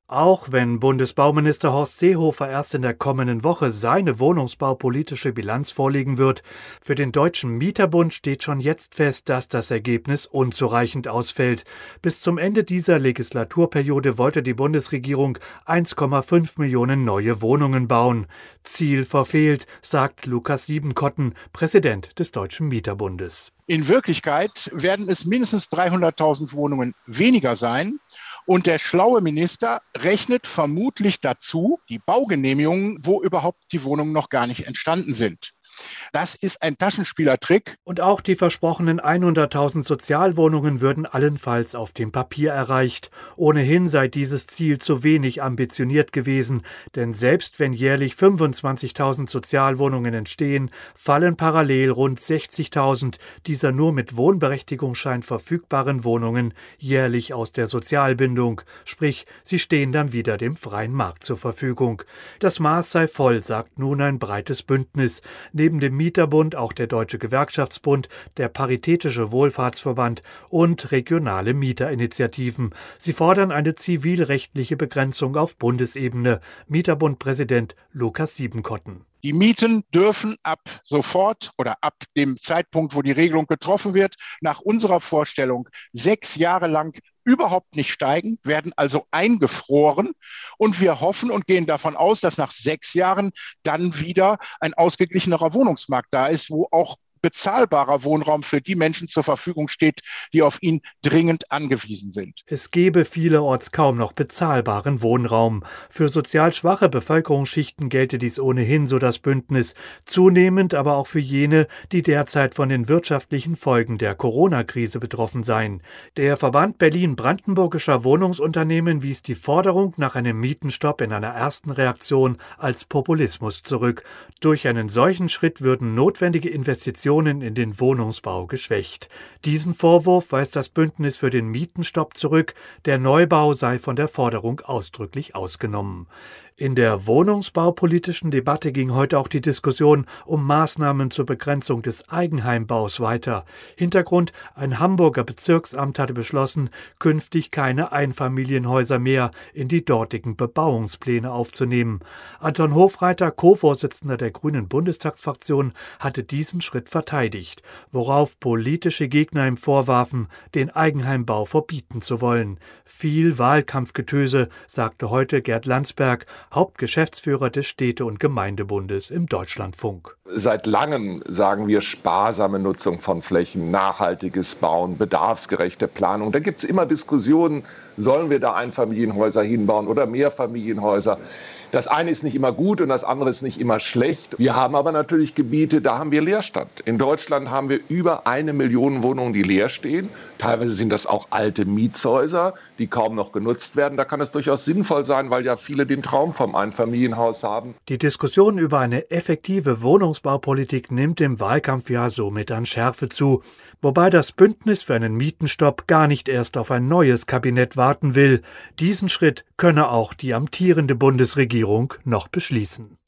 Auch wenn Bundesbauminister Horst Seehofer erst in der kommenden Woche seine wohnungsbaupolitische Bilanz vorlegen wird, für den Deutschen Mieterbund steht schon jetzt fest, dass das Ergebnis unzureichend ausfällt. Bis zum Ende dieser Legislaturperiode wollte die Bundesregierung 1,5 Millionen neue Wohnungen bauen. Ziel verfehlt, sagt Lukas Siebenkotten, Präsident des Deutschen Mieterbundes. In Wirklichkeit werden es mindestens 300.000 Wohnungen weniger sein. Und der schlaue Minister rechnet vermutlich dazu die Baugenehmigungen, wo überhaupt die Wohnungen noch gar nicht entstanden sind. Das ist ein Taschenspielertrick. Und auch die versprochenen 100.000 Sozialwohnungen würden allenfalls auf dem Papier erreicht. Ohnehin sei dieses Ziel zu wenig ambitioniert gewesen, denn selbst wenn jährlich 25.000 Sozialwohnungen entstehen, fallen parallel rund 60.000 dieser nur mit Wohnberechtigungsschein verfügbaren Wohnungen jährlich aus der Sozialbindung, sprich, sie stehen dann wieder dem freien Markt zur Verfügung. Das Maß sei voll, sagt nun ein breites Bündnis. Neben dem Mieterbund auch der Deutsche Gewerkschaftsbund, der Paritätische Wohlfahrtsverband und regionale Mieterinitiativen. Sie fordern eine zivilrechtliche Begrenzung auf Bundesebene. Mieterbundpräsident Lukas Siebenkotten. Die Mieten dürfen ab sofort oder ab dem Zeitpunkt, wo die Regelung getroffen wird, nach unserer Vorstellung 6 Jahre lang überhaupt nicht steigen, werden also eingefroren. Und wir hoffen und gehen davon aus, dass nach 6 Jahren dann wieder ein ausgeglichenerer Wohnungsmarkt da ist, wo auch bezahlbarer Wohnraum für die Menschen zur Verfügung steht, die auf ihn dringend angewiesen sind. Es gebe vielerorts kaum noch bezahlbaren Wohnraum. Für sozial schwache Bevölkerungsschichten gelte dies ohnehin, so das Bündnis, zunehmend aber auch für jene, die derzeit von den wirtschaftlichen Folgen der Corona-Krise betroffen seien. Der Verband Berlin-Brandenburgischer Wohnungsunternehmen wies die Forderung nach einem Mietenstopp in einer ersten Reaktion als Populismus zurück. Durch einen solchen Schritt würden notwendige Investitionen in den Wohnungsbau geschwächt. Diesen Vorwurf weist das Bündnis für den Mietenstopp zurück. Der Neubau sei von der Forderung ausdrücklich ausgenommen. In der wohnungsbaupolitischen Debatte ging heute auch die Diskussion um Maßnahmen zur Begrenzung des Eigenheimbaus weiter. Hintergrund: ein Hamburger Bezirksamt hatte beschlossen, künftig keine Einfamilienhäuser mehr in die dortigen Bebauungspläne aufzunehmen. Anton Hofreiter, Co-Vorsitzender der Grünen Bundestagsfraktion, hatte diesen Schritt verteidigt, worauf politische Gegner ihm vorwarfen, den Eigenheimbau verbieten zu wollen. Viel Wahlkampfgetöse, sagte heute Gerd Landsberg, Hauptgeschäftsführer des Städte- und Gemeindebundes im Deutschlandfunk. Seit langem sagen wir sparsame Nutzung von Flächen, nachhaltiges Bauen, bedarfsgerechte Planung. Da gibt es immer Diskussionen, sollen wir da Einfamilienhäuser hinbauen oder Mehrfamilienhäuser. Das eine ist nicht immer gut und das andere ist nicht immer schlecht. Wir haben aber natürlich Gebiete, da haben wir Leerstand. In Deutschland haben wir über 1 Million Wohnungen, die leer stehen. Teilweise sind das auch alte Mietshäuser, die kaum noch genutzt werden. Da kann es durchaus sinnvoll sein, weil ja viele den Traum vom Einfamilienhaus haben. Die Diskussion über eine effektive Wohnungsbaupolitik nimmt im Wahlkampfjahr somit an Schärfe zu. Wobei das Bündnis für einen Mietenstopp gar nicht erst auf ein neues Kabinett warten will. Diesen Schritt könne auch die amtierende Bundesregierung noch beschließen.